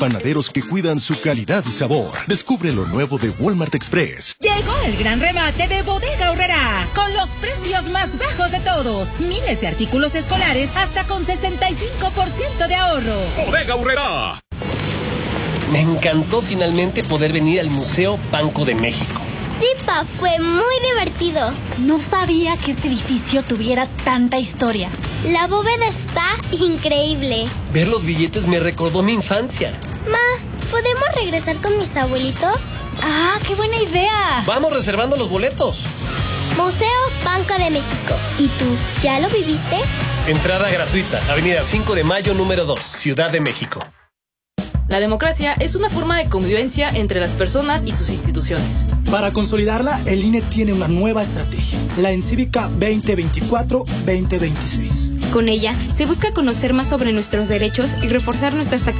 Panaderos que cuidan su calidad y sabor. Descubre lo nuevo de Walmart Express. Llegó el gran remate de Bodega Aurrerá, con los precios más bajos de todos. Miles de artículos escolares hasta con 65% de ahorro. Bodega Aurrerá. Me encantó finalmente poder venir al Museo Banco de México. Sí, Pa, fue muy divertido. No sabía que este edificio tuviera tanta historia. La bóveda está increíble. Ver los billetes me recordó mi infancia. Ma, ¿podemos regresar con mis abuelitos? ¡Ah, qué buena idea! Vamos reservando los boletos. Museo Banco de México. ¿Y tú, ya lo viviste? Entrada gratuita, Avenida 5 de Mayo, número 2, Ciudad de México. La democracia es una forma de convivencia entre las personas y sus instituciones. Para consolidarla, el INE tiene una nueva estrategia, la Encívica 2024-2026. Con ella, se busca conocer más sobre nuestros derechos y reforzar nuestras actividades